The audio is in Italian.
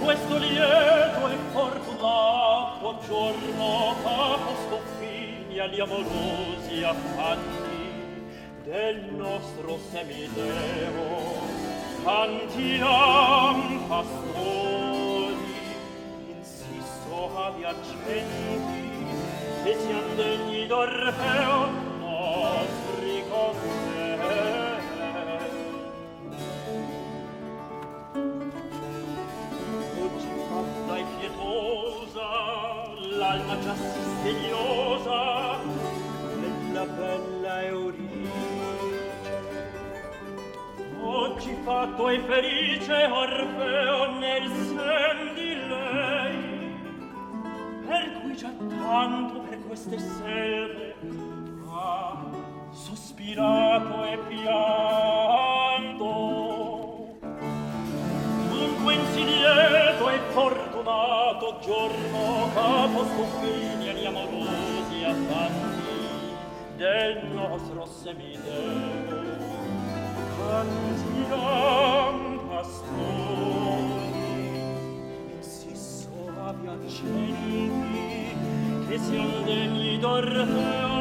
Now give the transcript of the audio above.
questo lieto e fortunato giorno ha posto fine agli amorosi affanni del nostro semideo. Cantiam pastori, insisto a viaggienti, che sian degni d'Orfeo nostri conselli. Oggi fatta e pietosa, l'alma già si sdegnosa della bella Euridice. Oggi fatto e felice Orfeo nel sen di lei, per cui già tanto per queste selve ha sospirato e pianto. Dunque in sì lieto e fortunato giorno ha posto fine agli amorosi affanni del nostro semideo. Cantiam pastori, insisto a viaggienti, che sian degni d'Orfeo